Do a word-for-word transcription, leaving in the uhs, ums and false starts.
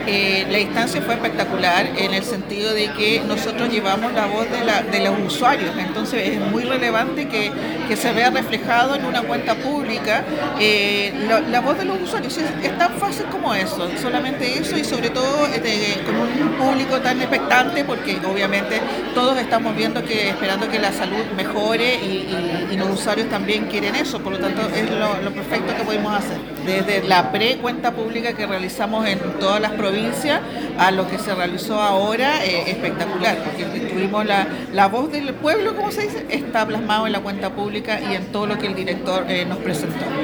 Eh, la instancia fue espectacular en el sentido de que nosotros llevamos la voz de, la, de los usuarios, entonces es muy relevante que, que se vea reflejado en una cuenta pública eh, la, la voz de los usuarios. Es, es tan fácil como eso, solamente eso y sobre todo eh, de, con un público tan expectante porque obviamente todos estamos viendo que esperando que la salud mejore y, y, y los usuarios también quieren eso, por lo tanto es lo, lo perfecto que podemos hacer. Desde la pre-cuenta pública que realizamos en todas las provincias a lo que se realizó ahora, eh, espectacular, porque tuvimos la, la voz del pueblo, como se dice, está plasmado en la cuenta pública y en todo lo que el director eh, nos presentó.